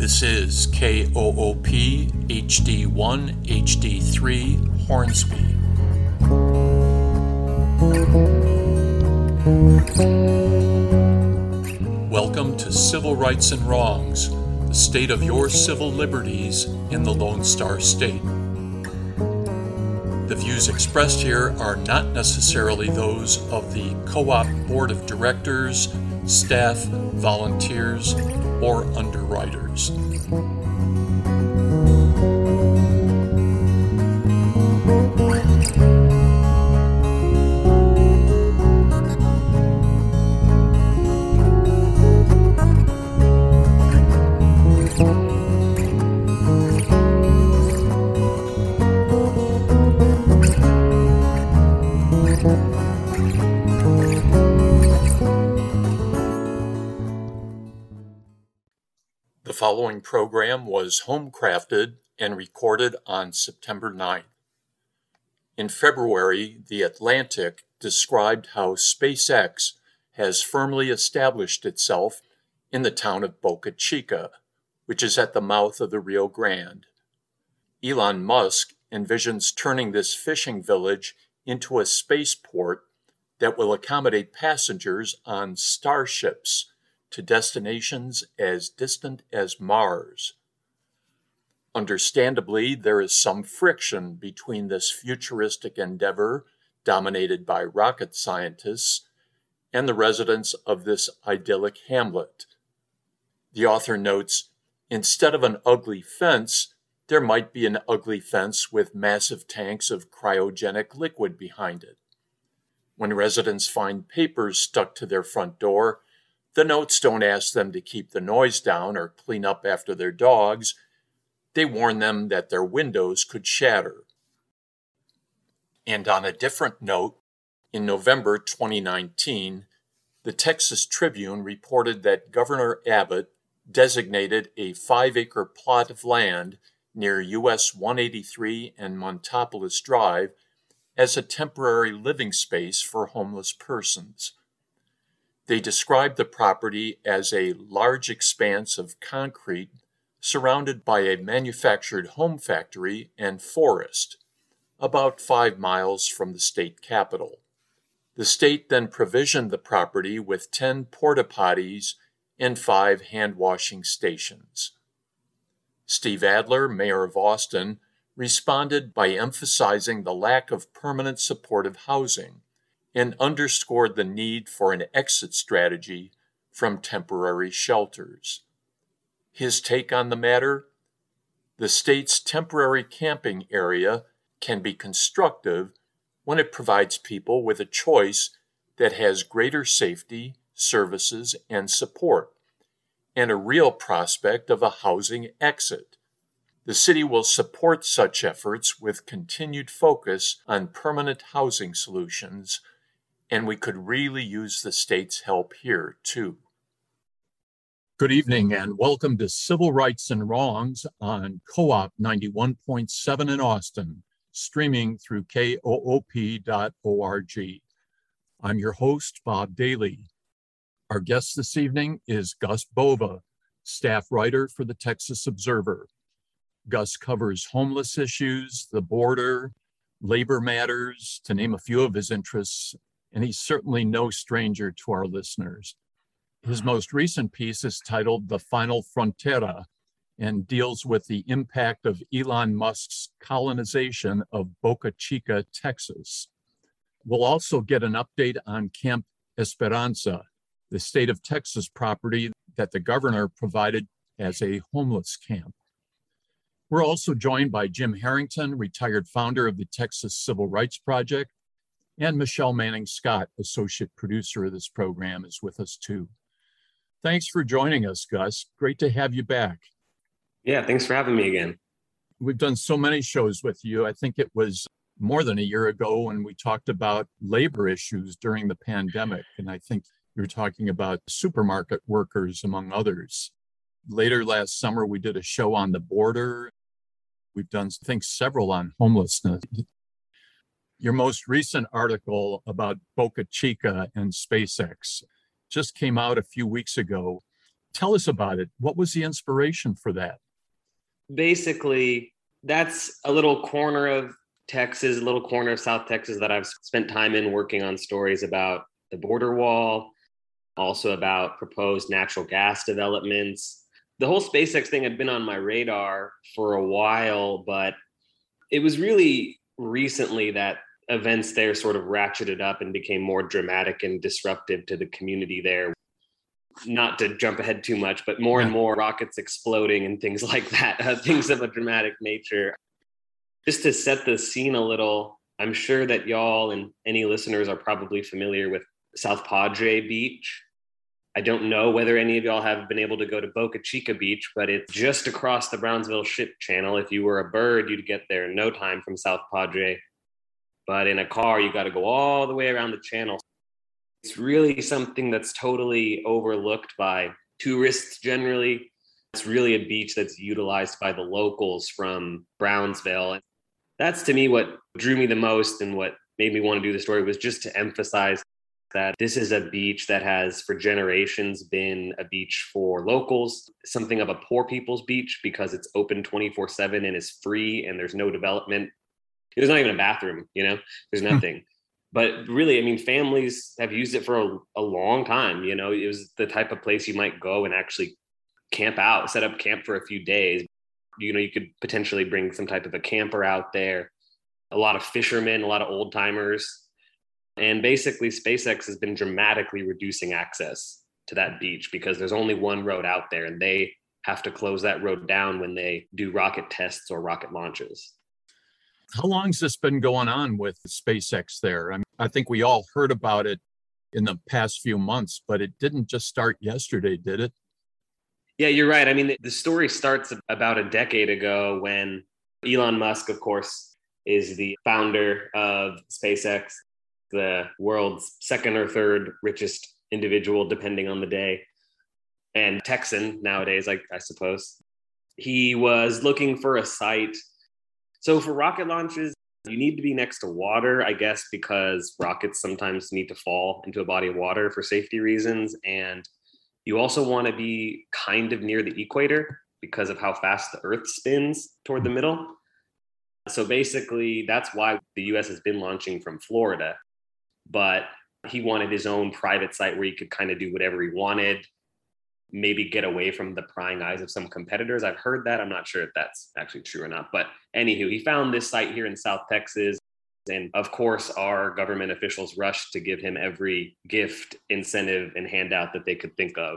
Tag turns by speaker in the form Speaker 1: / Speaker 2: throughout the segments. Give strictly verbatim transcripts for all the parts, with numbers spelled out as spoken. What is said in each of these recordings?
Speaker 1: This is K O O P H D one H D three Hornsby. Welcome to Civil Rights and Wrongs, the state of your civil liberties in the Lone Star State. The views expressed here are not necessarily those of the Co-op Board of Directors, staff, volunteers, or underwriters. The following program was home-crafted and recorded on September ninth. In February, The Atlantic described how SpaceX has firmly established itself in the town of Boca Chica, which is at the mouth of the Rio Grande. Elon Musk envisions turning this fishing village into a spaceport that will accommodate passengers on starships to destinations as distant as Mars. Understandably, there is some friction between this futuristic endeavor, dominated by rocket scientists, and the residents of this idyllic hamlet. The author notes, instead of an ugly fence, there might be an ugly fence with massive tanks of cryogenic liquid behind it. When residents find papers stuck to their front door, the notes don't ask them to keep the noise down or clean up after their dogs. They warn them that their windows could shatter. And on a different note, in November twenty nineteen, the Texas Tribune reported that Governor Abbott designated a five-acre plot of land near U S one eighty-three and Montopolis Drive as a temporary living space for homeless persons. They described the property as a large expanse of concrete surrounded by a manufactured home factory and forest, about five miles from the state capital. The state then provisioned the property with ten porta potties and five hand-washing stations. Steve Adler, mayor of Austin, responded by emphasizing the lack of permanent supportive housing and underscored the need for an exit strategy from temporary shelters. His take on the matter? The state's temporary camping area can be constructive when it provides people with a choice that has greater safety, services, and support, and a real prospect of a housing exit. The city will support such efforts with continued focus on permanent housing solutions, and we could really use the state's help here, too. Good evening, and welcome to Civil Rights and Wrongs on Co-op ninety-one point seven in Austin, streaming through K O O P dot org. I'm your host, Bob Daly. Our guest this evening is Gus Bova, staff writer for the Texas Observer. Gus covers homeless issues, the border, labor matters, to name a few of his interests, and he's certainly no stranger to our listeners. His most recent piece is titled The Final Frontera and deals with the impact of Elon Musk's colonization of Boca Chica, Texas. We'll also get an update on Camp Esperanza, the state of Texas property that the governor provided as a homeless camp. We're also joined by Jim Harrington, retired founder of the Texas Civil Rights Project, and Michelle Manning-Scott, associate producer of this program, is with us too. Thanks for joining us, Gus. Great to have you back.
Speaker 2: Yeah, thanks for having me again.
Speaker 1: We've done so many shows with you. I think it was more than a year ago when we talked about labor issues during the pandemic. And I think you were talking about supermarket workers, among others. Later last summer, we did a show on the border. We've done, I think, several on homelessness. Your most recent article about Boca Chica and SpaceX just came out a few weeks ago. Tell us about it. What was the inspiration for that?
Speaker 2: Basically, that's a little corner of Texas, a little corner of South Texas that I've spent time in working on stories about the border wall, also about proposed natural gas developments. The whole SpaceX thing had been on my radar for a while, but it was really recently that events there sort of ratcheted up and became more dramatic and disruptive to the community there. Not to jump ahead too much, but more yeah. and more rockets exploding and things like that, uh, things of a dramatic nature. Just to set the scene a little, I'm sure that y'all and any listeners are probably familiar with South Padre Beach. I don't know whether any of y'all have been able to go to Boca Chica Beach, but it's just across the Brownsville Ship Channel. If you were a bird, you'd get there in no time from South Padre. But in a car, you got to go all the way around the channel. It's really something that's totally overlooked by tourists generally. It's really a beach that's utilized by the locals from Brownsville. And that's to me what drew me the most and what made me want to do the story was just to emphasize that this is a beach that has for generations been a beach for locals, something of a poor people's beach because it's open twenty-four seven and is free and there's no development. There's not even a bathroom, you know, there's nothing. But really, I mean, families have used it for a, a long time. You know, it was the type of place you might go and actually camp out, set up camp for a few days. You know, you could potentially bring some type of a camper out there, a lot of fishermen, a lot of old timers. And basically, SpaceX has been dramatically reducing access to that beach because there's only one road out there and they have to close that road down when they do rocket tests or rocket launches.
Speaker 1: How long has this been going on with SpaceX there? I mean, I think we all heard about it in the past few months, but it didn't just start yesterday, did it?
Speaker 2: Yeah, you're right. I mean, the story starts about a decade ago when Elon Musk, of course, is the founder of SpaceX, the world's second or third richest individual, depending on the day, and Texan nowadays, I, I suppose. He was looking for a site. So for rocket launches, you need to be next to water, I guess, because rockets sometimes need to fall into a body of water for safety reasons. And you also want to be kind of near the equator because of how fast the Earth spins toward the middle. So basically, that's why the U S has been launching from Florida. But he wanted his own private site where he could kind of do whatever he wanted, maybe get away from the prying eyes of some competitors. I've heard that. I'm not sure if that's actually true or not. But anywho, he found this site here in South Texas. And of course, our government officials rushed to give him every gift, incentive, and handout that they could think of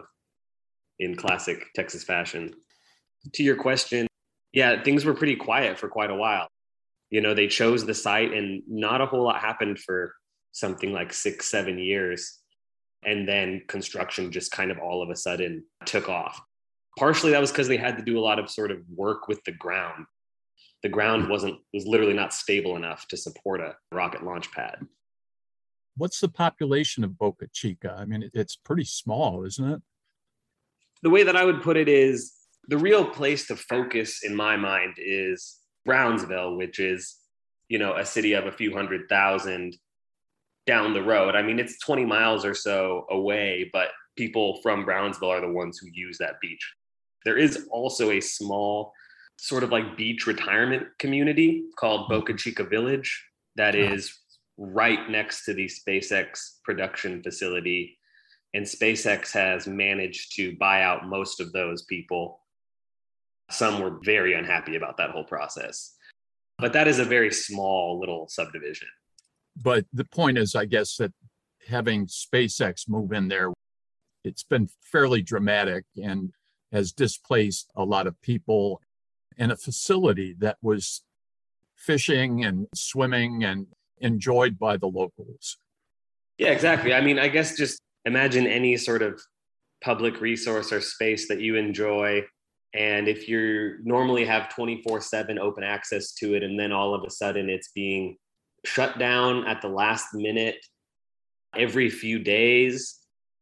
Speaker 2: in classic Texas fashion. To your question, yeah, things were pretty quiet for quite a while. You know, they chose the site and not a whole lot happened for something like six, seven years. And then construction just kind of all of a sudden took off. Partially that was because they had to do a lot of sort of work with the ground. The ground wasn't, was literally not stable enough to support a rocket launch pad.
Speaker 1: What's the population of Boca Chica? I mean, it's pretty small, isn't it?
Speaker 2: The way that I would put it is the real place to focus in my mind is Brownsville, which is, you know, a city of a few hundred thousand down the road. I mean, it's twenty miles or so away, but people from Brownsville are the ones who use that beach. There is also a small sort of like beach retirement community called Boca Chica Village that is right next to the SpaceX production facility. And SpaceX has managed to buy out most of those people. Some were very unhappy about that whole process. But that is a very small little subdivision.
Speaker 1: But the point is, I guess, that having SpaceX move in there, it's been fairly dramatic and has displaced a lot of people in a facility that was fishing and swimming and enjoyed by the locals.
Speaker 2: Yeah, exactly. I mean, I guess just imagine any sort of public resource or space that you enjoy. And if you normally have twenty-four seven open access to it, and then all of a sudden it's being shut down at the last minute every few days,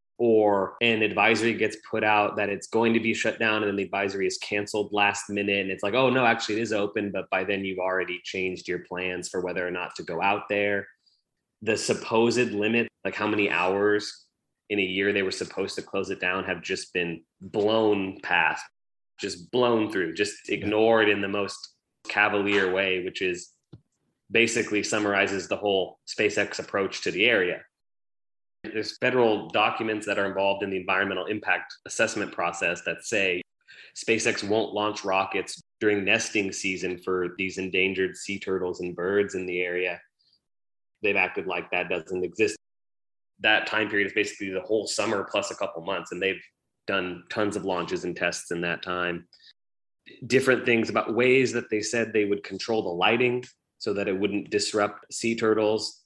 Speaker 2: or an advisory gets put out that it's going to be shut down and then the advisory is canceled last minute. And it's like, oh no, actually it is open, but by then you've already changed your plans for whether or not to go out there. The supposed limit, like how many hours in a year they were supposed to close it down have just been blown past, just blown through, just ignored in the most cavalier way, which is basically summarizes the whole SpaceX approach to the area. There's federal documents that are involved in the environmental impact assessment process that say SpaceX won't launch rockets during nesting season for these endangered sea turtles and birds in the area. They've acted like that doesn't exist. That time period is basically the whole summer plus a couple months, and they've done tons of launches and tests in that time. Different things about ways that they said they would control the lighting so that it wouldn't disrupt sea turtles.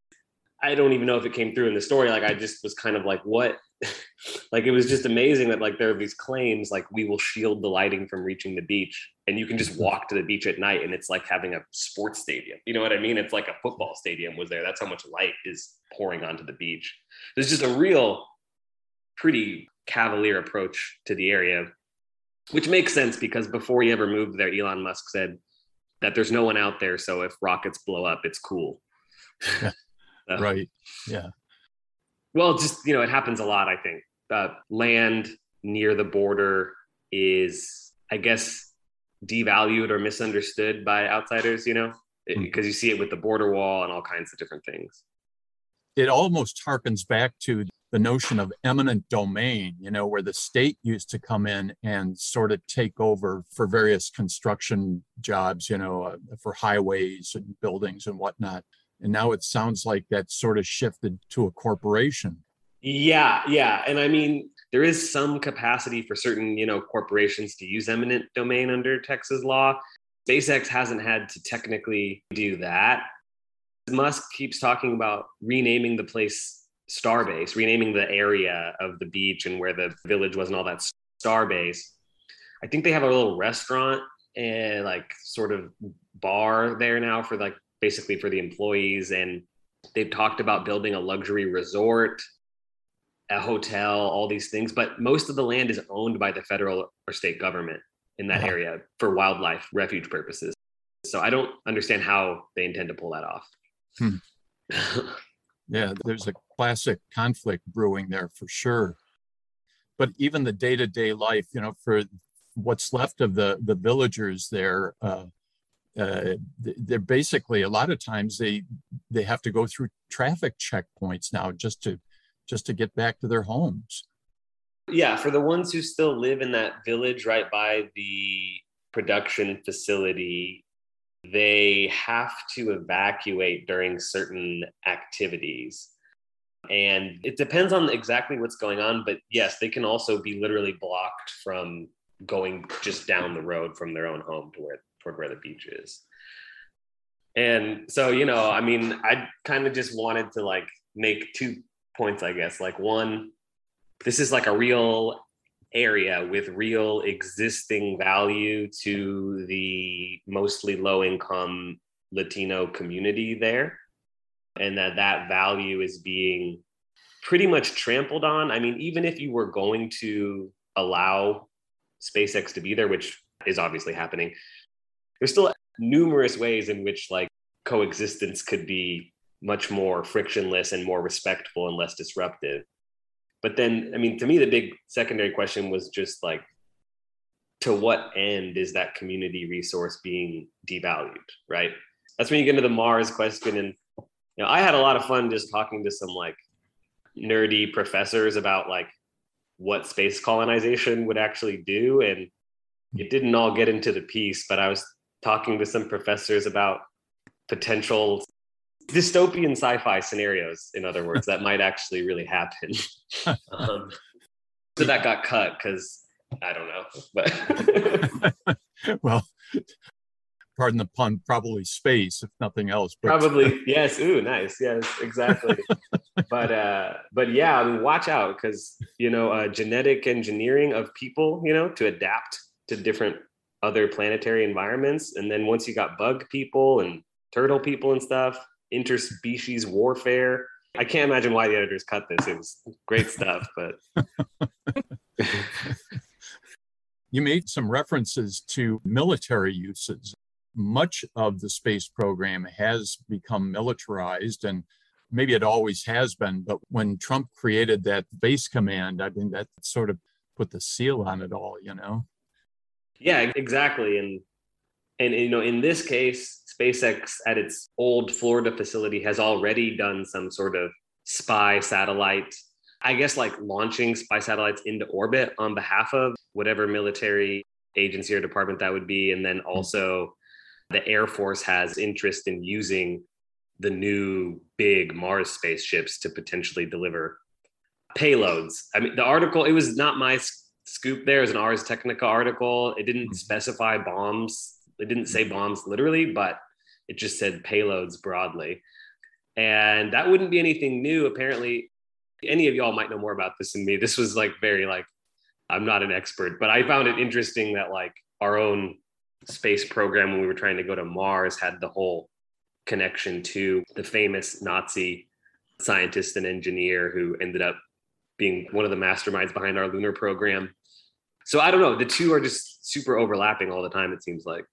Speaker 2: I don't even know if it came through in the story. Like, I just was kind of like, what? Like, it was just amazing that like there are these claims like we will shield the lighting from reaching the beach, and you can just walk to the beach at night and it's like having a sports stadium. You know what I mean? It's like a football stadium was there. That's how much light is pouring onto the beach. There's just a real pretty cavalier approach to the area, which makes sense because before he ever moved there, Elon Musk said that there's no one out there, so if rockets blow up, it's cool.
Speaker 1: Yeah. Uh, right. Yeah.
Speaker 2: Well, just, you know, it happens a lot, I think. Uh, land near the border is, I guess, devalued or misunderstood by outsiders, you know, because mm-hmm. you see it with the border wall and all kinds of different things.
Speaker 1: It almost harkens back to the notion of eminent domain, you know, where the state used to come in and sort of take over for various construction jobs, you know, uh, for highways and buildings and whatnot. And now it sounds like that sort of shifted to a corporation.
Speaker 2: Yeah, yeah. And I mean, there is some capacity for certain, you know, corporations to use eminent domain under Texas law. SpaceX hasn't had to technically do that. Musk keeps talking about renaming the place Starbase, renaming the area of the beach and where the village was and all that, Starbase. I think they have a little restaurant and like sort of bar there now for like, basically for the employees. And they've talked about building a luxury resort, a hotel, all these things. But most of the land is owned by the federal or state government in that uh-huh. area for wildlife refuge purposes. So I don't understand how they intend to pull that off.
Speaker 1: Hmm. Yeah, there's a classic conflict brewing there for sure. But even the day-to-day life, you know, for what's left of the, the villagers there, uh, Uh, they're basically, a lot of times they they have to go through traffic checkpoints now just to just to get back to their homes.
Speaker 2: Yeah, for the ones who still live in that village right by the production facility, they have to evacuate during certain activities. And it depends on exactly what's going on, but yes, they can also be literally blocked from going just down the road from their own home to where toward where the beach is. And so, you know, I mean, I kind of just wanted to like make two points, I guess. Like, one, this is like a real area with real existing value to the mostly low income Latino community there. And that that value is being pretty much trampled on. I mean, even if you were going to allow SpaceX to be there, which is obviously happening, there's still numerous ways in which like coexistence could be much more frictionless and more respectful and less disruptive. But then, I mean, to me, the big secondary question was just like, to what end is that community resource being devalued, right? That's when you get into the Mars question. And, you know, I had a lot of fun just talking to some like nerdy professors about like what space colonization would actually do. And it didn't all get into the piece, but I was talking to some professors about potential dystopian sci-fi scenarios, in other words, that might actually really happen. um, so that got cut because I don't know. But
Speaker 1: well, pardon the pun, probably space, if nothing else. But...
Speaker 2: Probably, yes. Ooh, nice. Yes, exactly. but uh, but yeah, I mean, watch out because, you know, uh, genetic engineering of people, you know, to adapt to different other planetary environments. And then once you got bug people and turtle people and stuff, interspecies warfare. I can't imagine why the editors cut this. It was great stuff, but.
Speaker 1: You made some references to military uses. Much of the space program has become militarized, and maybe it always has been, but when Trump created that Space Command, I mean, that sort of put the seal on it all, you know?
Speaker 2: Yeah, exactly. And and you know, in this case, SpaceX at its old Florida facility has already done some sort of spy satellite, I guess like launching spy satellites into orbit on behalf of whatever military agency or department that would be. And then also the Air Force has interest in using the new big Mars spaceships to potentially deliver payloads. I mean, the article, it was not my scoop there. It was an Ars Technica article. It didn't specify bombs. It didn't say bombs literally, but it just said payloads broadly. And that wouldn't be anything new. Apparently, any of y'all might know more about this than me. This was like very like, I'm not an expert, but I found it interesting that like our own space program when we were trying to go to Mars had the whole connection to the famous Nazi scientist and engineer who ended up being one of the masterminds behind our lunar program. So I don't know, the two are just super overlapping all the time, it seems like.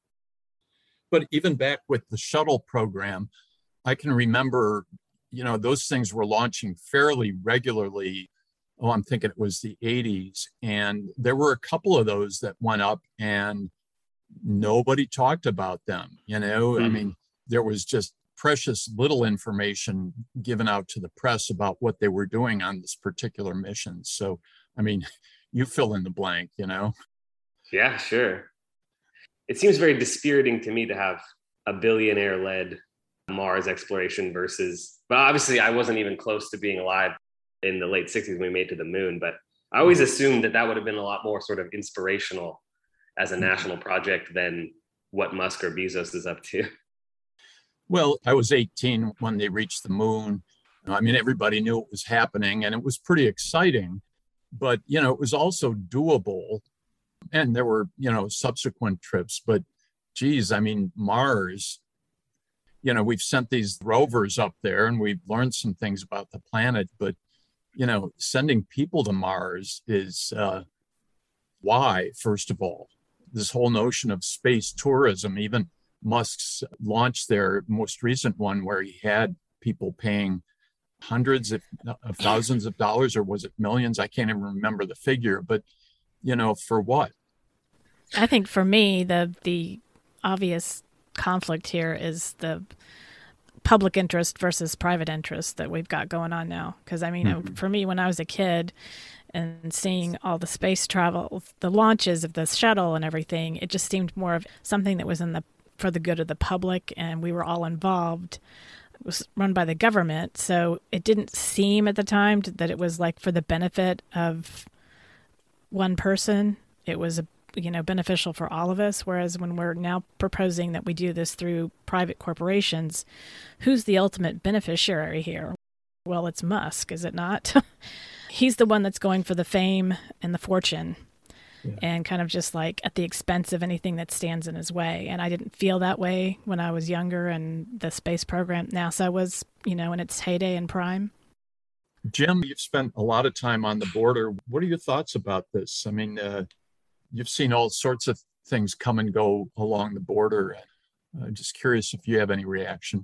Speaker 1: But even back with the shuttle program, I can remember, you know, those things were launching fairly regularly. Oh, I'm thinking it was the eighties. And there were a couple of those that went up and nobody talked about them. You know, mm-hmm. I mean, there was just precious little information given out to the press about what they were doing on this particular mission. So, I mean, you fill in the blank, you know?
Speaker 2: Yeah, sure. It seems very dispiriting to me to have a billionaire-led Mars exploration versus, but obviously I wasn't even close to being alive in the late sixties when we made it to the moon, but I always assumed that that would have been a lot more sort of inspirational as a national project than what Musk or Bezos is up to.
Speaker 1: Well, I was eighteen when they reached the moon. I mean, everybody knew it was happening and it was pretty exciting, but, you know, it was also doable. And there were, you know, subsequent trips, but geez, I mean, Mars, you know, we've sent these rovers up there and we've learned some things about the planet, but, you know, sending people to Mars is uh, why, first of all, this whole notion of space tourism, even Musk's launched their most recent one where he had people paying hundreds of, of thousands of dollars, or was it millions? I can't even remember the figure, but, you know, for what?
Speaker 3: I think for me, the the obvious conflict here is the public interest versus private interest that we've got going on now. Because, I mean, mm-hmm. for me, when I was a kid and seeing all the space travel, the launches of the shuttle and everything, it just seemed more of something that was in the for the good of the public, and we were all involved. It was run by the government, so it didn't seem at the time that it was like for the benefit of one person. It was, you know, beneficial for all of us. Whereas when we're now proposing that we do this through private corporations, who's the ultimate beneficiary here? Well, it's Musk, is it not? He's the one that's going for the fame and the fortune. Yeah. And kind of just like at the expense of anything that stands in his way. And I didn't feel that way when I was younger and the space program, NASA, was, you know, in its heyday and prime.
Speaker 1: Jim, you've spent a lot of time on the border. What are your thoughts about this? I mean, uh, you've seen all sorts of things come and go along the border. I'm just curious if you have any reaction.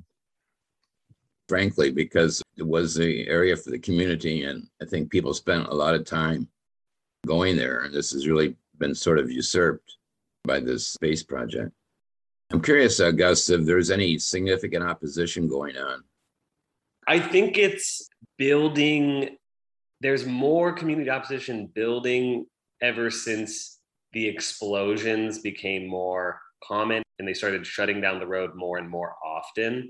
Speaker 4: Frankly, because it was the area for the community, and I think people spent a lot of time going there, and this has really been sort of usurped by this space project. I'm curious, uh, Gus, if there's any significant opposition going on.
Speaker 2: I think it's building, there's more community opposition building ever since the explosions became more common and they started shutting down the road more and more often.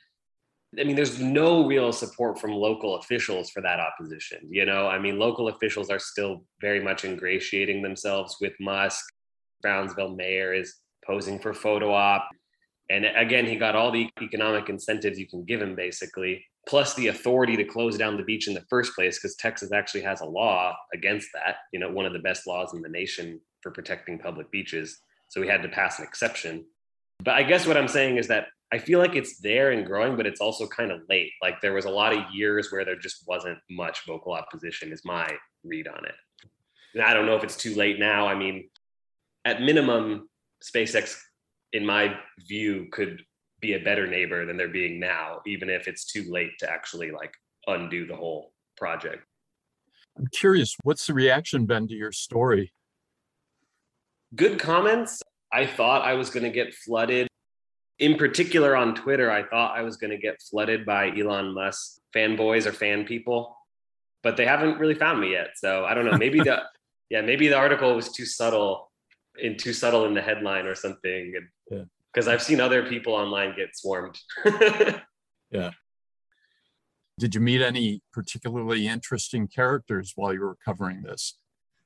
Speaker 2: I mean, there's no real support from local officials for that opposition. You know, I mean, local officials are still very much ingratiating themselves with Musk. Brownsville mayor is posing for photo op. And again, he got all the economic incentives you can give him, basically, plus the authority to close down the beach in the first place, because Texas actually has a law against that, you know, one of the best laws in the nation for protecting public beaches. So we had to pass an exception. But I guess what I'm saying is that I feel like it's there and growing, but it's also kind of late. Like there was a lot of years where there just wasn't much vocal opposition is my read on it. And I don't know if it's too late now. I mean, at minimum, SpaceX, in my view, could be a better neighbor than they're being now, even if it's too late to actually like undo the whole project.
Speaker 1: I'm curious, what's the reaction been to your story?
Speaker 2: Good comments. I thought I was going to get flooded. In particular on Twitter, I thought I was going to get flooded by Elon Musk fanboys or fan people, but they haven't really found me yet. So I don't know, maybe the, yeah, maybe the article was too subtle and too subtle in the headline or something. And, because I've seen other people online get swarmed.
Speaker 1: Yeah. Did you meet any particularly interesting characters while you were covering this?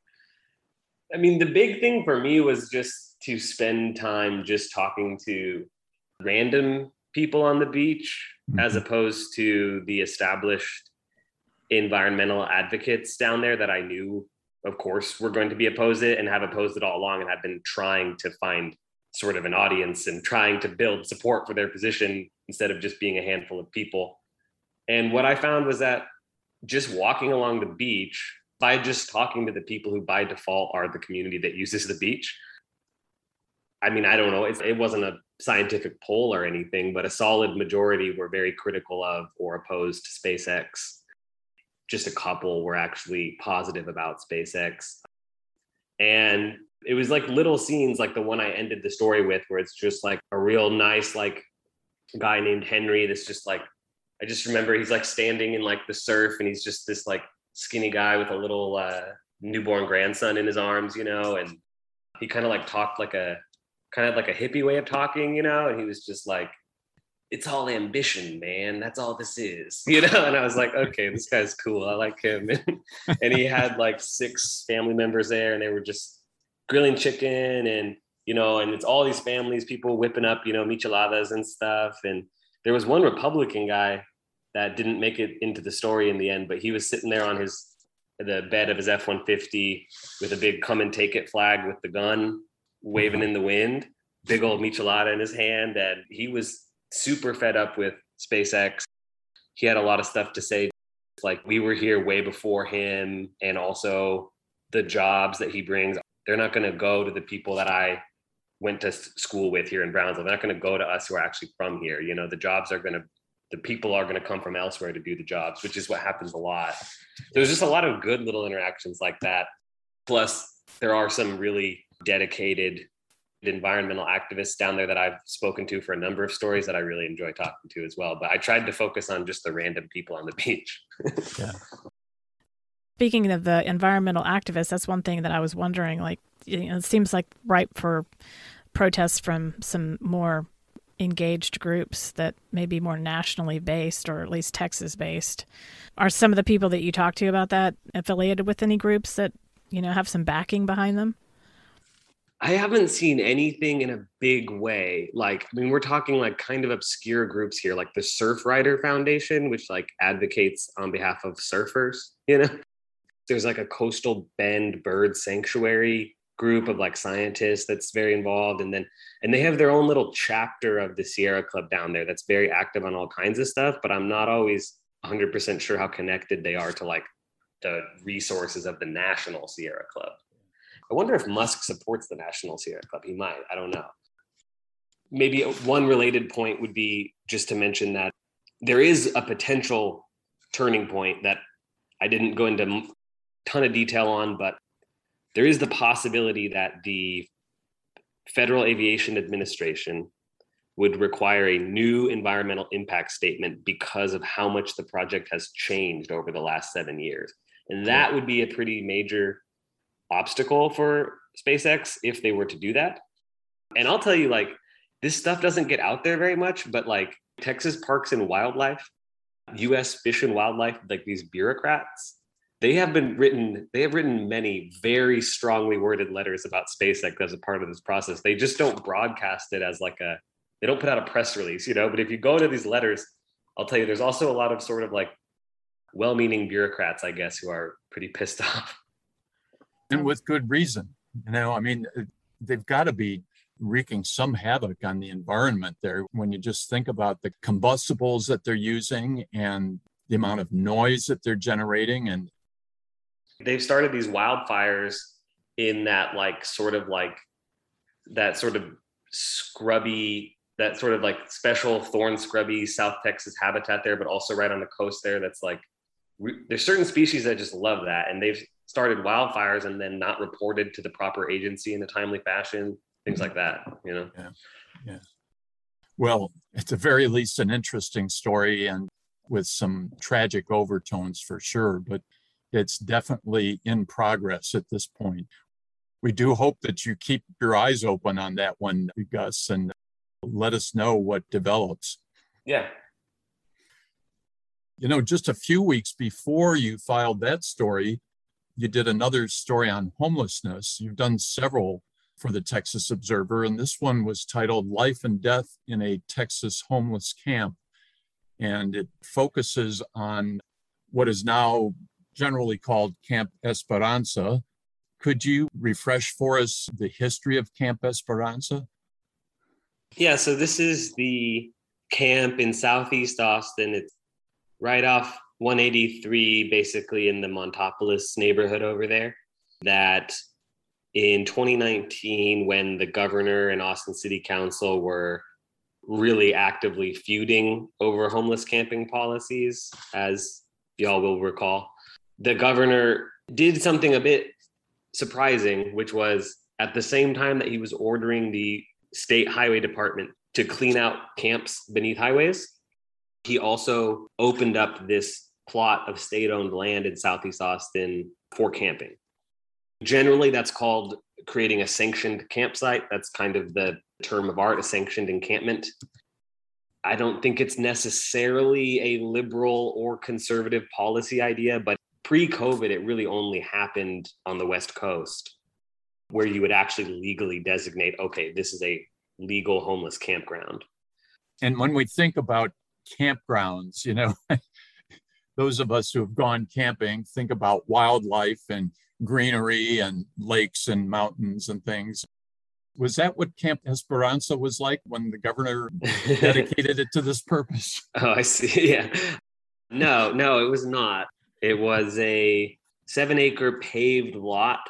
Speaker 2: I mean, the big thing for me was just to spend time just talking to random people on the beach, mm-hmm. as opposed to the established environmental advocates down there that I knew, of course, were going to be opposed it and have opposed it all along and have been trying to find sort of an audience and trying to build support for their position instead of just being a handful of people. And what I found was that just walking along the beach, by just talking to the people who by default are the community that uses the beach, I mean, I don't know, it, it wasn't a scientific poll or anything, but a solid majority were very critical of or opposed to SpaceX. Just a couple were actually positive about SpaceX. And it was like little scenes like the one I ended the story with, where it's just like a real nice, like guy named Henry that's just like, I just remember he's like standing in like the surf and he's just this like skinny guy with a little uh, newborn grandson in his arms, you know, and he kind of like talked like a, kind of like a hippie way of talking, you know, and he was just like, it's all ambition, man. That's all this is, you know? And I was like, okay, this guy's cool. I like him. And he had like six family members there and they were just grilling chicken and, you know, and it's all these families, people whipping up, you know, micheladas and stuff. And there was one Republican guy that didn't make it into the story in the end, but he was sitting there on his, the bed of his F one fifty with a big come and take it flag with the gun waving in the wind, big old michelada in his hand. And he was super fed up with SpaceX. He had a lot of stuff to say, like we were here way before him, and also the jobs that he brings, they're not going to go to the people that I went to school with here in Brownsville. They're not going to go to us who are actually from here. You know, the jobs are going to, the people are going to come from elsewhere to do the jobs, which is what happens a lot. There's just a lot of good little interactions like that. Plus, there are some really dedicated environmental activists down there that I've spoken to for a number of stories that I really enjoy talking to as well. But I tried to focus on just the random people on the beach.
Speaker 1: Yeah.
Speaker 3: Speaking of the environmental activists, that's one thing that I was wondering, like, you know, it seems like ripe for protests from some more engaged groups that may be more nationally based or at least Texas based. Are some of the people that you talk to about that affiliated with any groups that, you know, have some backing behind them?
Speaker 2: I haven't seen anything in a big way. Like, I mean, we're talking like kind of obscure groups here, like the Surfrider Foundation, which like advocates on behalf of surfers, you know? There's like a Coastal Bend Bird Sanctuary group of like scientists that's very involved. And then, and they have their own little chapter of the Sierra Club down there that's very active on all kinds of stuff, but I'm not always one hundred percent sure how connected they are to like the resources of the National Sierra Club. I wonder if Musk supports the National Sierra Club. He might, I don't know. Maybe one related point would be just to mention that there is a potential turning point that I didn't go into a ton of detail on, but there is the possibility that the Federal Aviation Administration would require a new environmental impact statement because of how much the project has changed over the last seven years. And that would be a pretty major obstacle for SpaceX if they were to do that. And I'll tell you, like, this stuff doesn't get out there very much, but like Texas Parks and Wildlife, U S Fish and Wildlife, like these bureaucrats, they have been written, they have written many very strongly worded letters about SpaceX as a part of this process. They just don't broadcast it as like a, they don't put out a press release, you know, but if you go to these letters, I'll tell you, there's also a lot of sort of like well-meaning bureaucrats, I guess, who are pretty pissed off.
Speaker 1: And with good reason. You know, I mean, they've got to be wreaking some havoc on the environment there when you just think about the combustibles that they're using and the amount of noise that they're generating. And
Speaker 2: they've started these wildfires in that like sort of like that sort of scrubby that sort of like special thorn scrubby South Texas habitat there, but also right on the coast there. That's like, we, there's certain species that just love that. And they've started wildfires and then not reported to the proper agency in a timely fashion, things like that, you know?
Speaker 1: Yeah. Yeah. Well, at the very least, an interesting story and with some tragic overtones for sure, but it's definitely in progress at this point. We do hope that you keep your eyes open on that one, Gus, and let us know what develops.
Speaker 2: Yeah.
Speaker 1: You know, just a few weeks before you filed that story, you did another story on homelessness. You've done several for the Texas Observer, and this one was titled Life and Death in a Texas Homeless Camp. And it focuses on what is now generally called Camp Esperanza. Could you refresh for us the history of Camp Esperanza?
Speaker 2: Yeah, so this is the camp in Southeast Austin. It's right off one eighty-three, basically in the Montopolis neighborhood over there, that in twenty nineteen, when the governor and Austin City Council were really actively feuding over homeless camping policies, as y'all will recall, the governor did something a bit surprising, which was at the same time that he was ordering the state highway department to clean out camps beneath highways, he also opened up this plot of state-owned land in Southeast Austin for camping. Generally, that's called creating a sanctioned campsite. That's kind of the term of art, a sanctioned encampment. I don't think it's necessarily a liberal or conservative policy idea, but pre-COVID, it really only happened on the West Coast, where you would actually legally designate, okay, this is a legal homeless campground.
Speaker 1: And when we think about campgrounds, you know, those of us who have gone camping think about wildlife and greenery and lakes and mountains and things. Was that what Camp Esperanza was like when the governor dedicated it to this purpose?
Speaker 2: Oh, I see. Yeah. No, no, it was not. It was a seven acre paved lot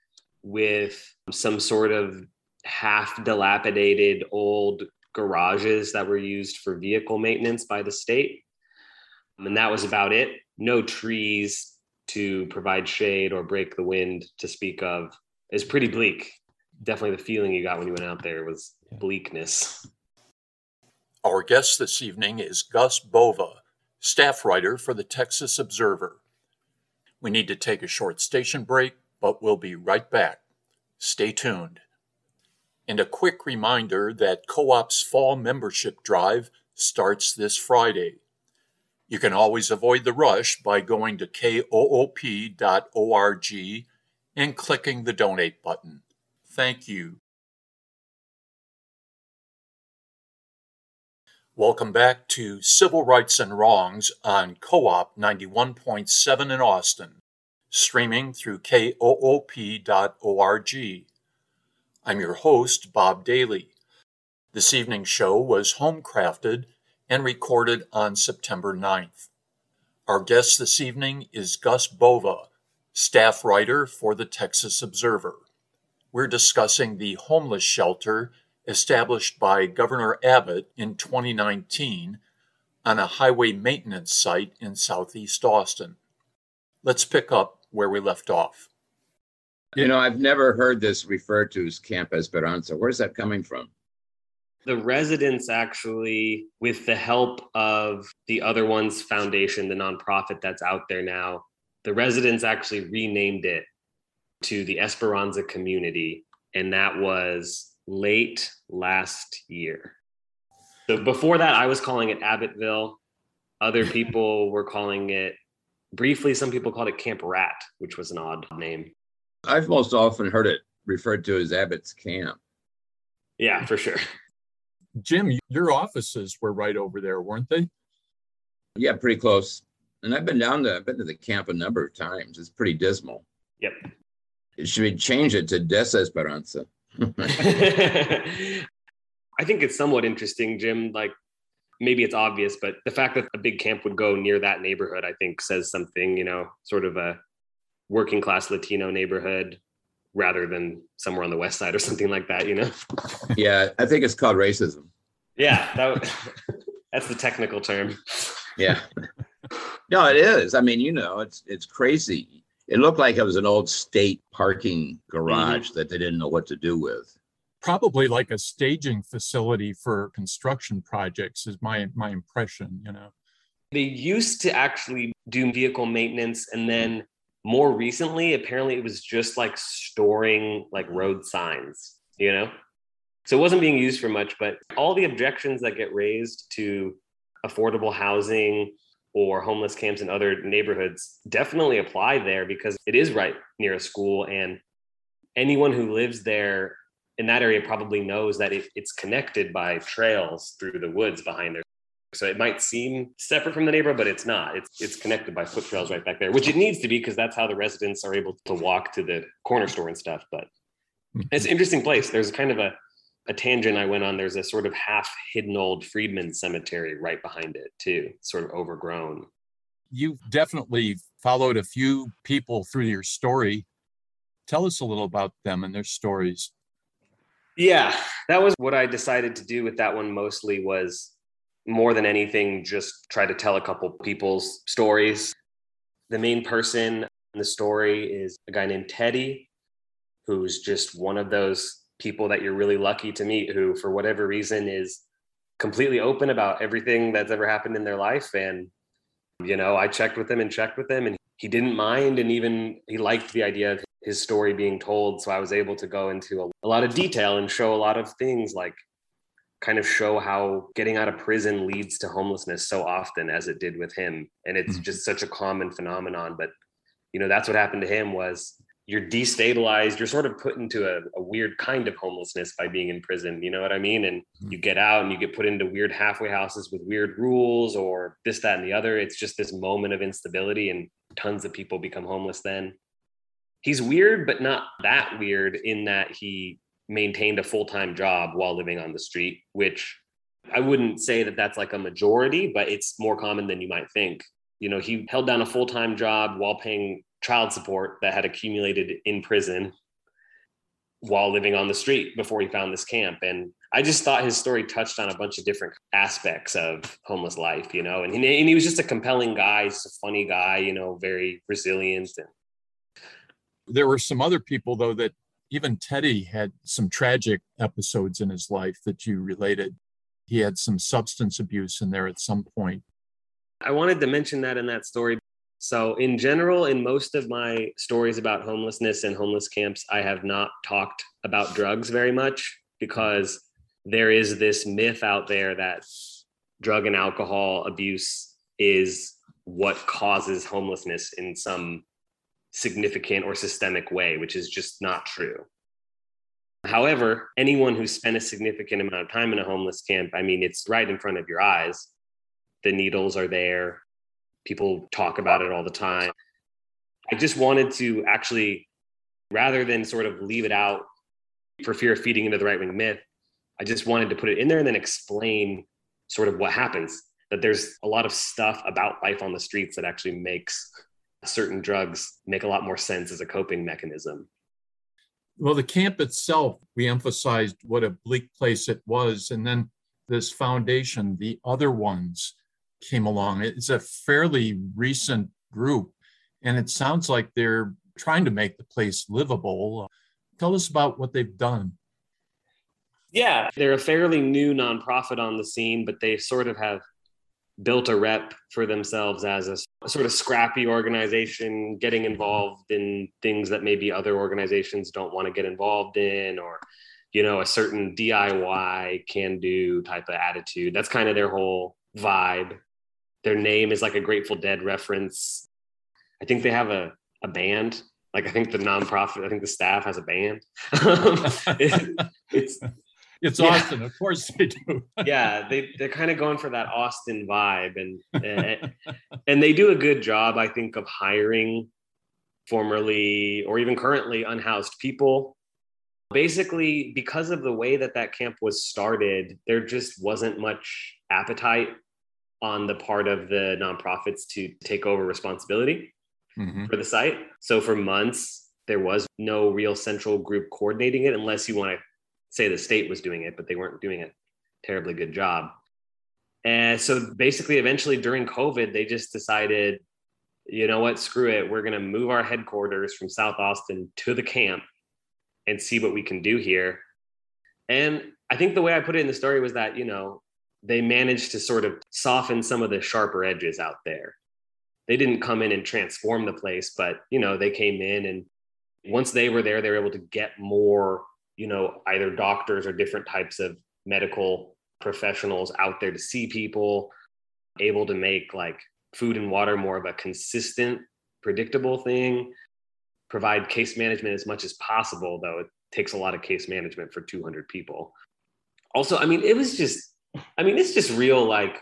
Speaker 2: with some sort of half dilapidated old garages that were used for vehicle maintenance by the state. And that was about it. No trees to provide shade or break the wind to speak of. It's pretty bleak. Definitely the feeling you got when you went out there was bleakness.
Speaker 1: Our guest this evening is Gus Bova, staff writer for the Texas Observer. We need to take a short station break, but we'll be right back. Stay tuned. And a quick reminder that Co-op's fall membership drive starts this Friday. You can always avoid the rush by going to K O O P dot org and clicking the donate button. Thank you. Welcome back to Civil Rights and Wrongs on Co-op ninety-one point seven in Austin, streaming through K O O P dot org. I'm your host, Bob Daly. This evening's show was home-crafted and recorded on September ninth. Our guest this evening is Gus Bova, staff writer for the Texas Observer. We're discussing the homeless shelter established by Governor Abbott in twenty nineteen on a highway maintenance site in Southeast Austin. Let's pick up where we left off.
Speaker 4: You know, I've never heard this referred to as Camp Esperanza. Where's that coming from?
Speaker 2: The residents actually, with the help of the Other Ones Foundation, the nonprofit that's out there now, the residents actually renamed it to the Esperanza Community, and that was late last year. So before that, I was calling it Abbottville. Other people were calling it, briefly, some people called it Camp Rat, which was an odd name.
Speaker 4: I've most often heard it referred to as Abbott's Camp.
Speaker 2: Yeah, for sure.
Speaker 1: Jim, your offices were right over there, weren't they?
Speaker 4: Yeah, pretty close. And I've been down to, I've been to the camp a number of times. It's pretty dismal.
Speaker 2: Yep.
Speaker 4: It should be change it to Des Esperanza.
Speaker 2: I think it's somewhat interesting, Jim. Like, maybe it's obvious, but the fact that a big camp would go near that neighborhood, I think says something, you know, sort of a working class Latino neighborhood rather than somewhere on the west side or something like that, you know?
Speaker 4: Yeah, I think it's called racism.
Speaker 2: Yeah, that, that's the technical term.
Speaker 4: Yeah. No, it is. I mean, you know, it's it's crazy. It looked like it was an old state parking garage mm-hmm. that they didn't know what to do with.
Speaker 1: Probably like a staging facility for construction projects is my my impression, you know.
Speaker 2: They used to actually do vehicle maintenance, and then more recently, apparently it was just like storing like road signs, you know? So it wasn't being used for much, but all the objections that get raised to affordable housing or homeless camps in other neighborhoods definitely apply there, because it is right near a school, and anyone who lives there in that area probably knows that it, it's connected by trails through the woods behind there. So it might seem separate from the neighborhood, but it's not. It's it's connected by foot trails right back there, which it needs to be, because that's how the residents are able to walk to the corner store and stuff. But it's an interesting place. There's kind of a, a tangent I went on. There's a sort of half hidden old freedman cemetery right behind it too, sort of overgrown.
Speaker 1: You've definitely followed a few people through your story. Tell us a little about them and their stories.
Speaker 2: Yeah, that was what I decided to do with that one mostly, was more than anything, just try to tell a couple people's stories. The main person in the story is a guy named Teddy, who's just one of those people that you're really lucky to meet, who for whatever reason is completely open about everything that's ever happened in their life. And, you know, I checked with him and checked with him, and he didn't mind. And even he liked the idea of his story being told. So I was able to go into a, a lot of detail and show a lot of things, like kind of show how getting out of prison leads to homelessness so often, as it did with him. And it's mm-hmm. just such a common phenomenon. But, you know, that's what happened to him. Was you're destabilized. You're sort of put into a, a weird kind of homelessness by being in prison. You know what I mean? And mm-hmm. you get out and you get put into weird halfway houses with weird rules or this, that, and the other. It's just this moment of instability, and tons of people become homeless then. He's weird, but not that weird, in that he maintained a full-time job while living on the street, which I wouldn't say that that's like a majority, but it's more common than you might think. You know, he held down a full-time job while paying child support that had accumulated in prison while living on the street before he found this camp. And I just thought his story touched on a bunch of different aspects of homeless life, you know, and he, and he was just a compelling guy. He's a funny guy, you know, very resilient. And
Speaker 1: there were some other people, though, that even Teddy had some tragic episodes in his life that you related. He had some substance abuse in there at some point.
Speaker 2: I wanted to mention that in that story. So in general, in most of my stories about homelessness and homeless camps, I have not talked about drugs very much, because there is this myth out there that drug and alcohol abuse is what causes homelessness in some significant or systemic way, which is just not true. However, anyone who's spent a significant amount of time in a homeless camp, I mean, it's right in front of your eyes. The needles are there. People talk about it all the time. I just wanted to actually, rather than sort of leave it out for fear of feeding into the right-wing myth, I just wanted to put it in there and then explain sort of what happens, that there's a lot of stuff about life on the streets that actually makes certain drugs make a lot more sense as a coping mechanism.
Speaker 1: Well, the camp itself, we emphasized what a bleak place it was. And then this foundation, the other ones, came along. It's a fairly recent group, and it sounds like they're trying to make the place livable. Tell us about what they've done.
Speaker 2: Yeah, they're a fairly new nonprofit on the scene, but they sort of have built a rep for themselves as a, a sort of scrappy organization, getting involved in things that maybe other organizations don't want to get involved in, or, you know, a certain D I Y can do type of attitude. That's kind of their whole vibe. Their name is like a Grateful Dead reference. I think they have a, a band. Like, I think the nonprofit, I think the staff has a band. it, it's
Speaker 1: It's yeah. Austin, of course they do.
Speaker 2: yeah, they, they're kind of going for that Austin vibe. And, and and they do a good job, I think, of hiring formerly or even currently unhoused people. Basically, because of the way that that camp was started, there just wasn't much appetite on the part of the nonprofits to take over responsibility mm-hmm. for the site. So for months, there was no real central group coordinating it, unless you want to say the state was doing it, but they weren't doing it. terribly good job. And so basically, eventually during COVID, they just decided, you know what, screw it. We're going to move our headquarters from South Austin to the camp and see what we can do here. And I think the way I put it in the story was that, you know, they managed to sort of soften some of the sharper edges out there. They didn't come in and transform the place, but, you know, they came in, and once they were there, they were able to get more, you know, either doctors or different types of medical professionals out there to see people, able to make like food and water more of a consistent, predictable thing, provide case management as much as possible, though it takes a lot of case management for two hundred people. Also, I mean, it was just, I mean, it's just real like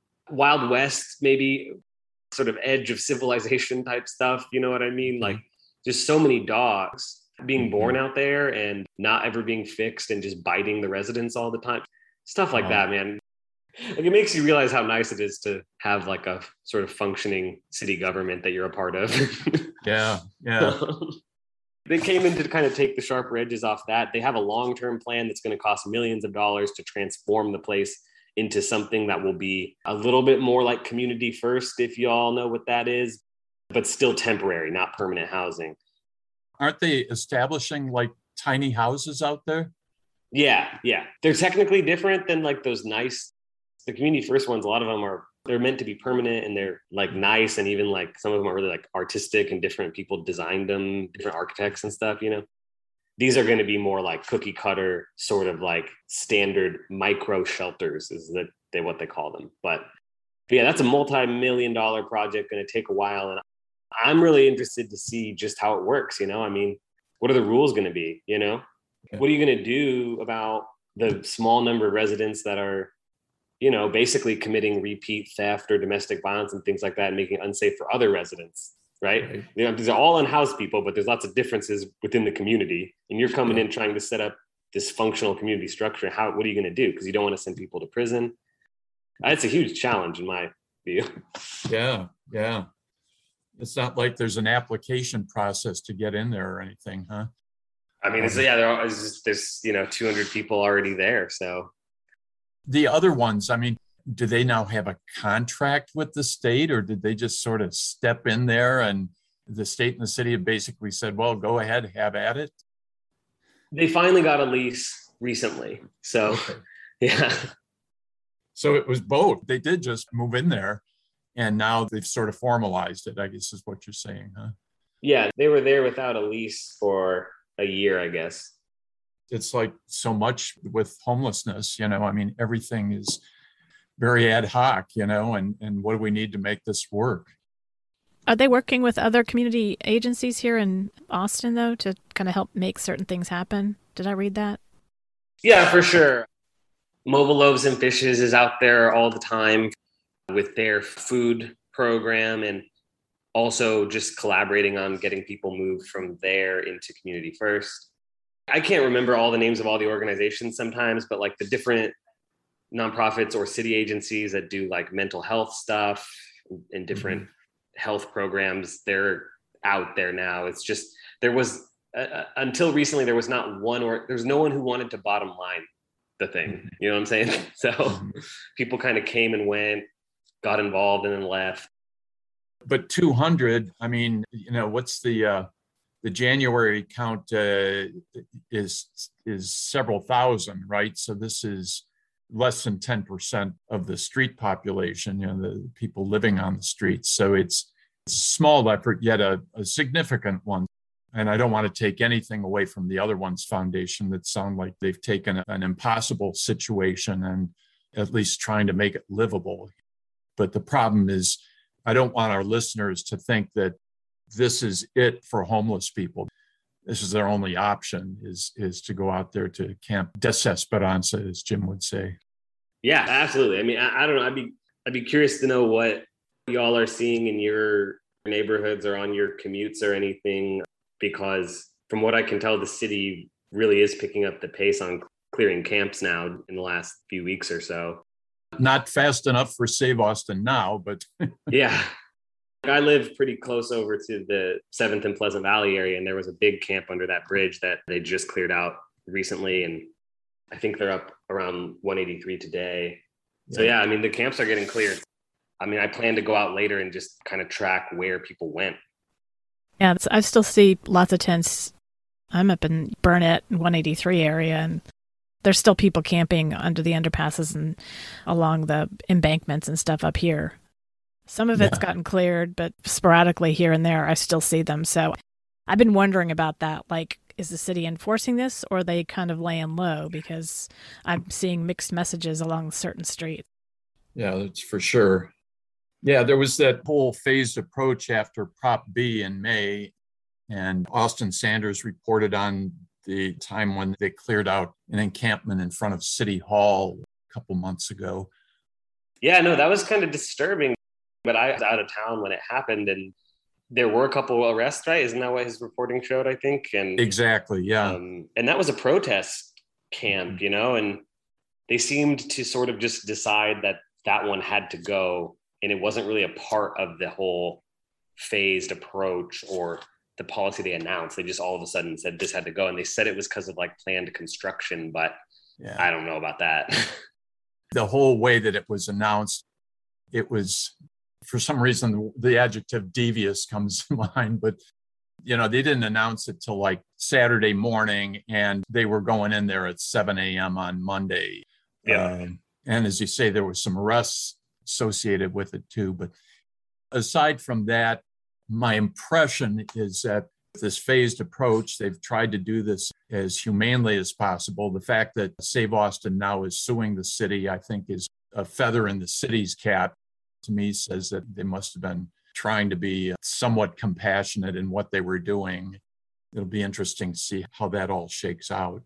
Speaker 2: Wild West, maybe sort of edge of civilization type stuff. You know what I mean? Like just so many dogs being born out there and not ever being fixed and just biting the residents all the time. Stuff like that, man. Like it makes you realize how nice it is to have like a sort of functioning city government that you're a part of.
Speaker 1: Yeah, yeah.
Speaker 2: They came in to kind of take the sharper edges off that. They have a long-term plan that's going to cost millions of dollars to transform the place into something that will be a little bit more like community first, if you all know what that is, but still temporary, not permanent housing.
Speaker 1: Aren't they establishing like tiny houses out there?
Speaker 2: Yeah, yeah. They're technically different than like those nice, the community first ones. A lot of them are, they're meant to be permanent and they're like nice. And even like some of them are really like artistic and different people designed them, different architects and stuff, you know. These are going to be more like cookie cutter, sort of like standard micro shelters is that they what they call them. But, but yeah, that's a multi-million dollar project, going to take a while. And I'm really interested to see just how it works. You know, I mean, what are the rules going to be? You know, yeah. What are you going to do about the small number of residents that are, you know, basically committing repeat theft or domestic violence and things like that, and making it unsafe for other residents? Right. right. You know, these are all unhoused people, but there's lots of differences within the community. And you're coming yeah. in trying to set up this functional community structure. How, what are you going to do? Because you don't want to send people to prison. It's a huge challenge in my view.
Speaker 1: Yeah. Yeah. It's not like there's an application process to get in there or anything, huh?
Speaker 2: I mean, it's, yeah, there are, it's just, there's, you know, two hundred people already there. So
Speaker 1: the other ones, I mean, do they now have a contract with the state, or did they just sort of step in there and the state and the city have basically said, well, go ahead, have at it?
Speaker 2: They finally got a lease recently. So, okay. yeah.
Speaker 1: So it was both. They did just move in there and now they've sort of formalized it, I guess is what you're saying, huh?
Speaker 2: Yeah, they were there without a lease for a year, I guess.
Speaker 1: It's like so much with homelessness, you know, I mean, everything is very ad hoc, you know, and, and what do we need to make this work?
Speaker 3: Are they working with other community agencies here in Austin, though, to kind of help make certain things happen? Did I read that?
Speaker 2: Yeah, for sure. Mobile Loaves and Fishes is out there all the time with their food program, and also just collaborating on getting people moved from there into Community First. I can't remember all the names of all the organizations sometimes, but like the different nonprofits or city agencies that do like mental health stuff and different mm-hmm. health programs, they're out there now. It's just, there was, uh, until recently, there was not one, or there's no one who wanted to bottom line the thing. Mm-hmm. You know what I'm saying? So mm-hmm. people kind of came and went, got involved and then left.
Speaker 1: But two hundred, I mean, you know, what's the, uh, the January count uh, is, is several thousand, right? So this is less than ten percent of the street population, you know, the people living on the streets. So it's, it's a small effort, yet a, a significant one. And I don't want to take anything away from the other ones foundation that sound like they've taken an impossible situation and at least trying to make it livable. But the problem is, I don't want our listeners to think that this is it for homeless people. This is their only option, is, is to go out there to Camp Desesperanza, as Jim would say.
Speaker 2: Yeah, absolutely. I mean, I, I don't know. I'd be I'd be curious to know what y'all are seeing in your neighborhoods or on your commutes or anything, because from what I can tell, the city really is picking up the pace on clearing camps now in the last few weeks or so.
Speaker 1: Not fast enough for Save Austin Now, but
Speaker 2: yeah. I live pretty close over to the seventh and Pleasant Valley area, and there was a big camp under that bridge that they just cleared out recently. And I think they're up around one eighty-three today. So yeah, I mean, the camps are getting cleared. I mean, I plan to go out later and just kind of track where people went.
Speaker 3: Yeah, I still see lots of tents. I'm up in Burnett, one eighty-three area, and there's still people camping under the underpasses and along the embankments and stuff up here. Some of it's yeah. gotten cleared, but sporadically here and there, I still see them. So I've been wondering about that. Like, is the city enforcing this, or are they kind of laying low? Because I'm seeing mixed messages along certain streets.
Speaker 1: Yeah, that's for sure. Yeah, there was that whole phased approach after Prop B in May, and Austin Sanders reported on the time when they cleared out an encampment in front of City Hall a couple months ago.
Speaker 2: Yeah, no, that was kind of disturbing, but I was out of town when it happened, and there were a couple arrests, right? Isn't that what his reporting showed, I think? And
Speaker 1: exactly, yeah.
Speaker 2: Um, and that was a protest camp, you know, and they seemed to sort of just decide that that one had to go, and it wasn't really a part of the whole phased approach or the policy they announced. They just all of a sudden said this had to go, and they said it was because of like planned construction, but yeah. I don't know about that.
Speaker 1: The whole way that it was announced, it was, for some reason, the adjective devious comes to mind, but you know, they didn't announce it till like Saturday morning, and they were going in there at seven a.m. on Monday.
Speaker 2: Yeah.
Speaker 1: Um, and as you say, there were some arrests associated with it too. But aside from that, my impression is that this phased approach, they've tried to do this as humanely as possible. The fact that Save Austin now is suing the city, I think, is a feather in the city's cap. To me, says that they must have been trying to be somewhat compassionate in what they were doing. It'll be interesting to see how that all shakes out.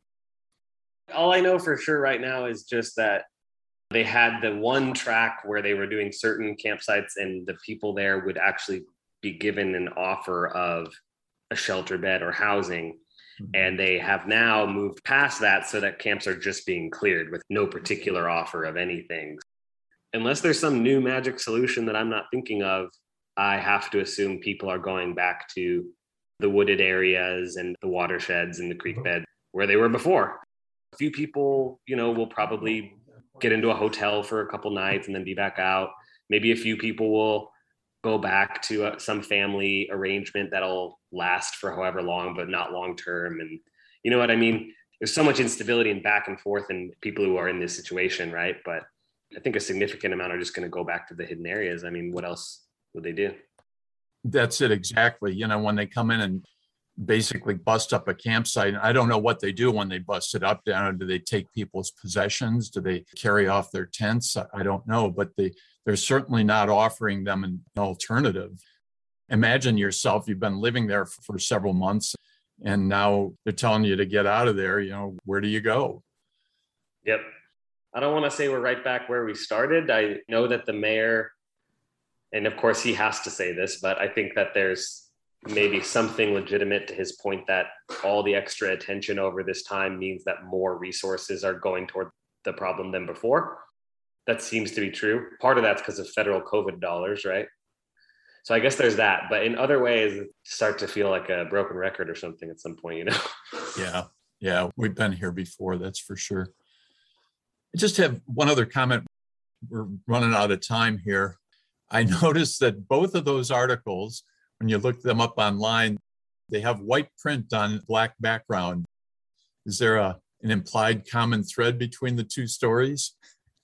Speaker 2: All I know for sure right now is just that they had the one track where they were doing certain campsites, and the people there would actually be given an offer of a shelter bed or housing. Mm-hmm. And they have now moved past that so that camps are just being cleared with no particular offer of anything. Unless there's some new magic solution that I'm not thinking of, I have to assume people are going back to the wooded areas and the watersheds and the creek bed where they were before. A few people, you know, will probably get into a hotel for a couple nights and then be back out. Maybe a few people will go back to uh, some family arrangement that'll last for however long, but not long term. And you know what I mean? There's so much instability and back and forth in people who are in this situation, right? But I think a significant amount are just going to go back to the hidden areas. I mean, what else would they do?
Speaker 1: That's it, exactly. You know, when they come in and basically bust up a campsite, I don't know what they do when they bust it up. Down, do they take people's possessions? Do they carry off their tents? I don't know, but they, they're certainly not offering them an alternative. Imagine yourself, you've been living there for, for several months, and now they're telling you to get out of there. You know, where do you go?
Speaker 2: Yep. I don't want to say we're right back where we started. I know that the mayor, and of course he has to say this, but I think that there's maybe something legitimate to his point that all the extra attention over this time means that more resources are going toward the problem than before. That seems to be true. Part of that's because of federal COVID dollars, right? So I guess there's that. But in other ways, it start to feel like a broken record or something at some point, you know?
Speaker 1: Yeah, yeah, we've been here before, that's for sure. I just have one other comment. We're running out of time here. I noticed that both of those articles, when you look them up online, they have white print on black background. Is there a, an implied common thread between the two stories?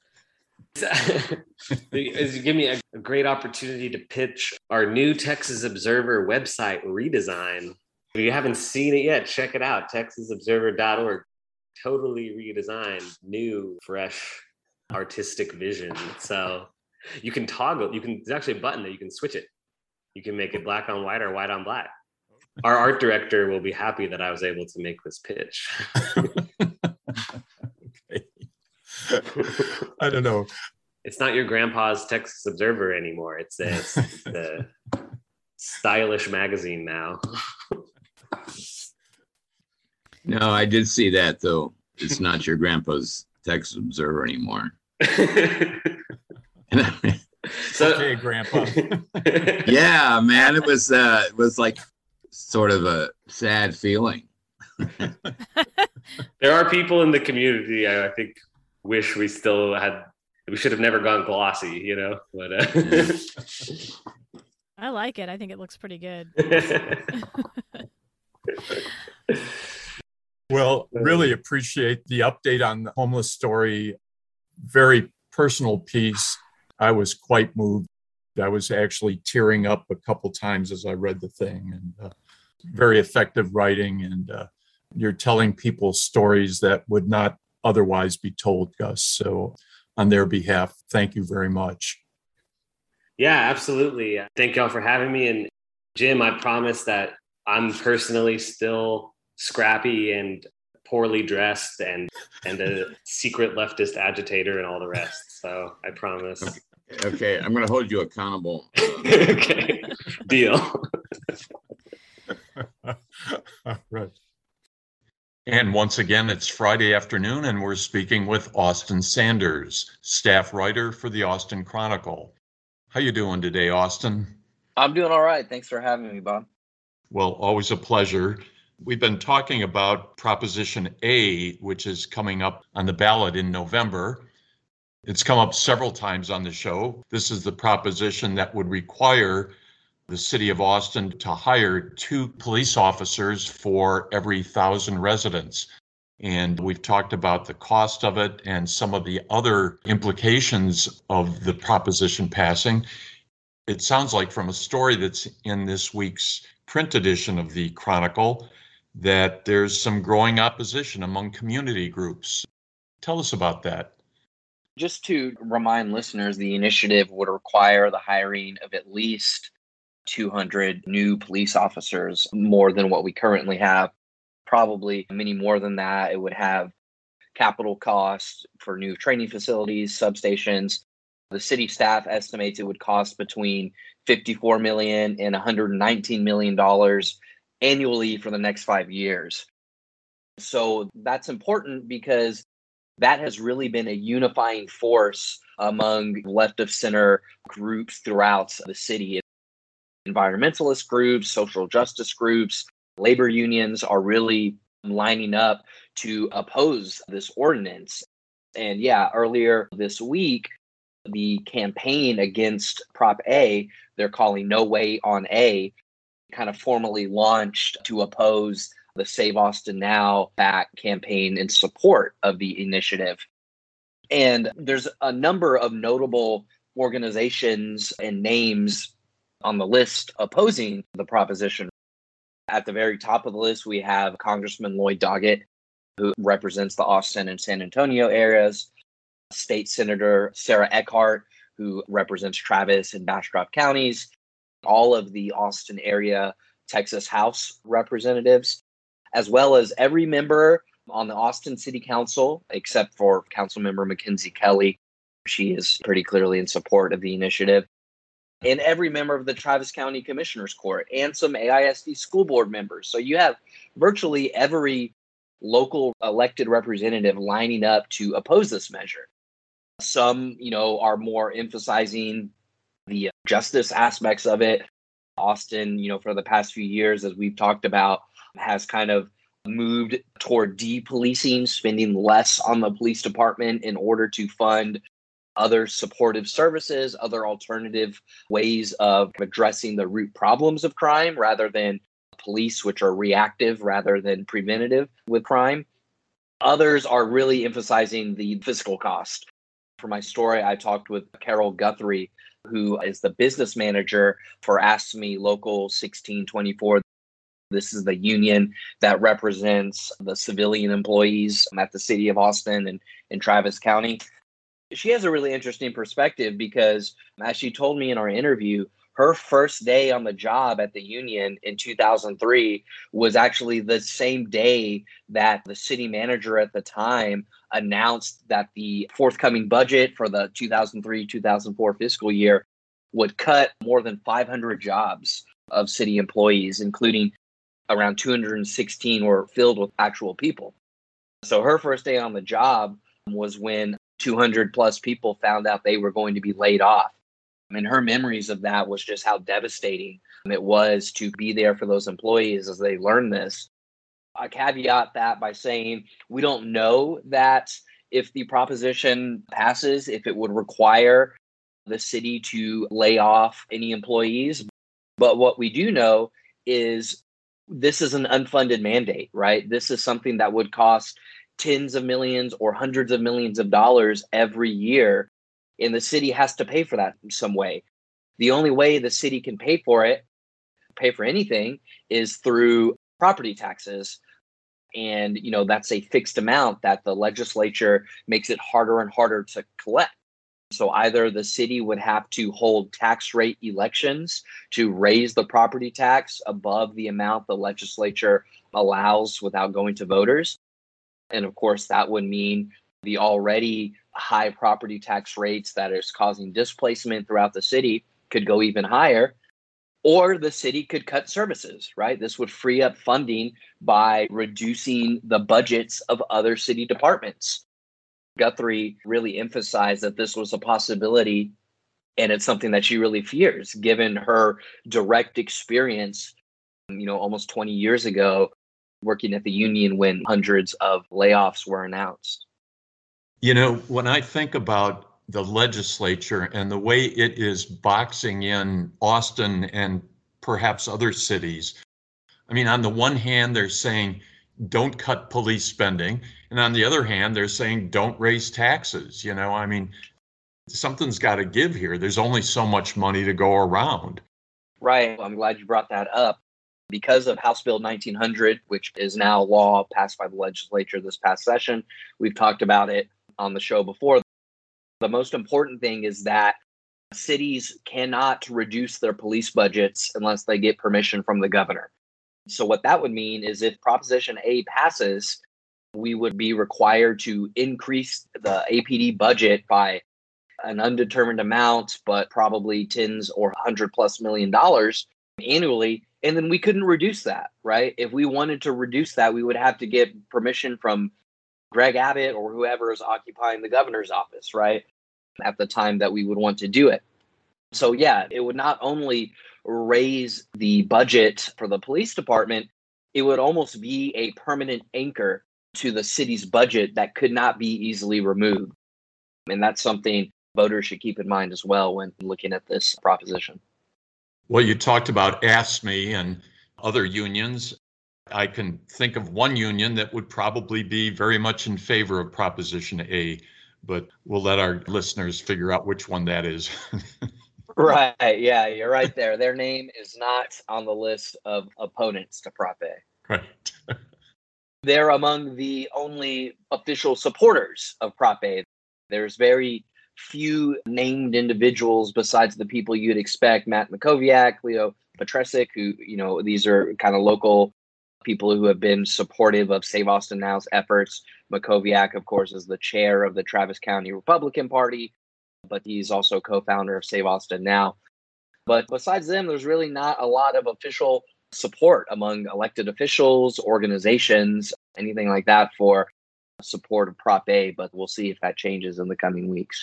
Speaker 2: You give me a, a great opportunity to pitch our new Texas Observer website redesign. If you haven't seen it yet, check it out, texas observer dot org. Totally redesigned, new, fresh, artistic vision. So you can toggle, you can, there's actually a button that you can switch it. You can make it black on white or white on black. Our art director will be happy that I was able to make this pitch.
Speaker 1: Okay. I don't know.
Speaker 2: It's not your grandpa's Texas Observer anymore. It's a, it's the stylish magazine now.
Speaker 4: No, I did see that, though. It's not your grandpa's Texas Observer anymore.
Speaker 2: So,
Speaker 1: okay, Grandpa.
Speaker 4: Yeah, man, it was uh, it was like sort of a sad feeling.
Speaker 2: There are people in the community I, I think wish we still had, we should have never gone glossy, you know, but uh...
Speaker 3: I like it. I think it looks pretty good.
Speaker 1: Well, really appreciate the update on the homeless story. Very personal piece. I was quite moved. I was actually tearing up a couple times as I read the thing, and uh, very effective writing. And uh, you're telling people stories that would not otherwise be told, Gus. So on their behalf, thank you very much.
Speaker 2: Yeah, absolutely. Thank y'all for having me. And Jim, I promise that I'm personally still scrappy and poorly dressed and and a secret leftist agitator and all the rest. So I promise.
Speaker 4: Okay, okay. I'm going to hold you accountable.
Speaker 2: Okay, deal.
Speaker 1: Right. And once again, it's Friday afternoon, and we're speaking with Austin Sanders, staff writer for the Austin Chronicle. How you doing today, Austin?
Speaker 5: I'm doing all right. Thanks for having me, Bob.
Speaker 1: Well, always a pleasure. We've been talking about Proposition A, which is coming up on the ballot in November. It's come up several times on the show. This is the proposition that would require the city of Austin to hire two police officers for every thousand residents. And we've talked about the cost of it and some of the other implications of the proposition passing. It sounds like from a story that's in this week's print edition of the Chronicle that there's some growing opposition among community groups. Tell us about that.
Speaker 5: Just to remind listeners, the initiative would require the hiring of at least two hundred new police officers, more than what we currently have. Probably many more than that. It would have capital costs for new training facilities, substations. The city staff estimates it would cost between fifty-four million dollars and one hundred nineteen million dollars annually for the next five years. So that's important because that has really been a unifying force among left of center groups throughout the city. Environmentalist groups, social justice groups, labor unions are really lining up to oppose this ordinance. And yeah, earlier this week, the campaign against Prop A, they're calling No Way on A, kind of formally launched to oppose the Save Austin Now back campaign in support of the initiative. And there's a number of notable organizations and names on the list opposing the proposition. At the very top of the list, we have Congressman Lloyd Doggett, who represents the Austin and San Antonio areas, State Senator Sarah Eckhart, who represents Travis and Bastrop counties, all of the Austin area Texas House representatives, as well as every member on the Austin City Council, except for Councilmember Mackenzie Kelly. She is pretty clearly in support of the initiative. And every member of the Travis County Commissioners Court and some A I S D school board members. So you have virtually every local elected representative lining up to oppose this measure. Some, you know, are more emphasizing the justice aspects of it. Austin, you know, for the past few years, as we've talked about, has kind of moved toward depolicing, spending less on the police department in order to fund other supportive services, other alternative ways of addressing the root problems of crime rather than police, which are reactive rather than preventative with crime. Others are really emphasizing the fiscal cost. For my story, I talked with Carol Guthrie, who is the business manager for AFSCME Local sixteen twenty-four. This is the union that represents the civilian employees at the city of Austin and in Travis County. She has a really interesting perspective because, as she told me in our interview, her first day on the job at the union in two thousand three was actually the same day that the city manager at the time announced that the forthcoming budget for the two thousand three two thousand four fiscal year would cut more than five hundred jobs of city employees, including around two hundred sixteen were filled with actual people. So her first day on the job was when two hundred plus people found out they were going to be laid off. And her memories of that was just how devastating it was to be there for those employees as they learned this. I caveat that by saying we don't know that if the proposition passes, if it would require the city to lay off any employees. But what we do know is this is an unfunded mandate, right? This is something that would cost tens of millions or hundreds of millions of dollars every year. And the city has to pay for that in some way. The only way the city can pay for it, pay for anything, is through property taxes. And, you know, that's a fixed amount that the legislature makes it harder and harder to collect. So either the city would have to hold tax rate elections to raise the property tax above the amount the legislature allows without going to voters. And of course, that would mean the already high property tax rates that is causing displacement throughout the city could go even higher. Or the city could cut services, right? This would free up funding by reducing the budgets of other city departments. Guthrie really emphasized that this was a possibility, and it's something that she really fears, given her direct experience, you know, almost twenty years ago, working at the union when hundreds of layoffs were announced.
Speaker 1: You know, when I think about the legislature and the way it is boxing in Austin and perhaps other cities, I mean, on the one hand, they're saying, don't cut police spending. And on the other hand, they're saying, don't raise taxes. You know, I mean, something's got to give here. There's only so much money to go around.
Speaker 5: Right. I'm glad you brought that up. Because of House Bill nineteen hundred, which is now law passed by the legislature this past session, we've talked about it on the show before. The most important thing is that cities cannot reduce their police budgets unless they get permission from the governor. So what that would mean is if Proposition A passes, we would be required to increase the A P D budget by an undetermined amount, but probably tens or hundred plus million dollars annually. And then we couldn't reduce that, right? If we wanted to reduce that, we would have to get permission from Greg Abbott or whoever is occupying the governor's office, right? At the time that we would want to do it. So yeah, it would not only raise the budget for the police department, it would almost be a permanent anchor to the city's budget that could not be easily removed. And that's something voters should keep in mind as well when looking at this proposition.
Speaker 1: Well, you talked about AFSCME and other unions. I can think of one union that would probably be very much in favor of Proposition A, but we'll let our listeners figure out which one that is.
Speaker 5: Right. Yeah, you're right there. Their name is not on the list of opponents to Prop A.
Speaker 1: Right.
Speaker 5: They're among the only official supporters of Prop A. There's very few named individuals besides the people you'd expect, Matt Mackowiak, Leo Petresic, who, you know, these are kind of local people who have been supportive of Save Austin Now's efforts. Mackowiak, of course, is the chair of the Travis County Republican Party, but he's also co-founder of Save Austin Now. But besides them, there's really not a lot of official support among elected officials, organizations, anything like that for support of Prop A, but we'll see if that changes in the coming weeks.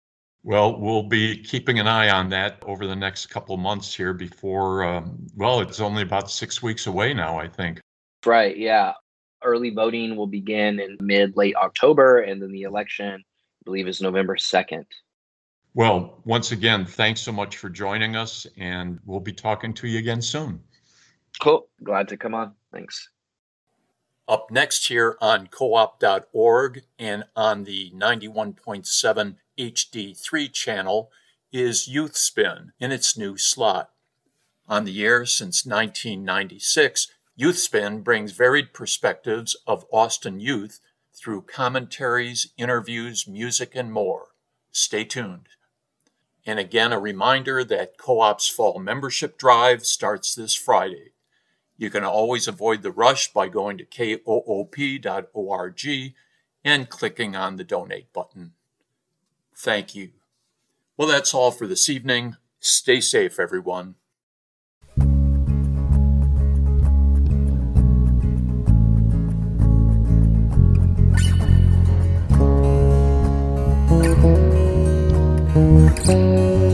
Speaker 1: Well, we'll be keeping an eye on that over the next couple of months here before, um, well, it's only about six weeks away now, I think.
Speaker 5: Right, yeah. Early voting will begin in mid, late October, and then the election, I believe, is November second.
Speaker 1: Well, once again, thanks so much for joining us, and we'll be talking to you again soon.
Speaker 5: Cool. Glad to come on. Thanks.
Speaker 1: Up next here on co op dot org and on the ninety-one point seven H D three channel is Youth Spin in its new slot. On the air since nineteen ninety-six, Youth Spin brings varied perspectives of Austin youth through commentaries, interviews, music, and more. Stay tuned. And again, a reminder that Co-op's fall membership drive starts this Friday. You can always avoid the rush by going to K O O P dot org and clicking on the donate button. Thank you. Well, that's all for this evening. Stay safe, everyone.
Speaker 6: Thank you.